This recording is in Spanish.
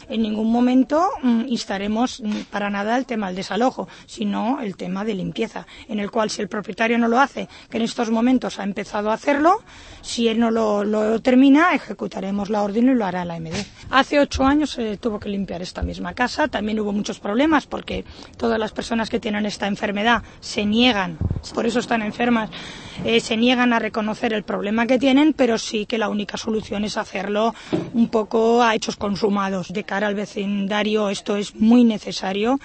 En ningún momento instaremos para nada el tema del desalojo, sino el tema de limpieza, en el cual si el propietario no lo hace, que en estos momentos ha empezado a hacerlo, si él no lo termina, ejecutaremos la orden y lo hará la AMD. Hace 8 años se tuvo que limpiar esta misma casa, también hubo muchos problemas porque todas las personas que tienen esta enfermedad se niegan, por eso están enfermas, se niegan a reconocer el problema que tienen, pero sí que la única solución es hacerlo un poco a hechos consumados. De cara al vecindario esto es muy necesario.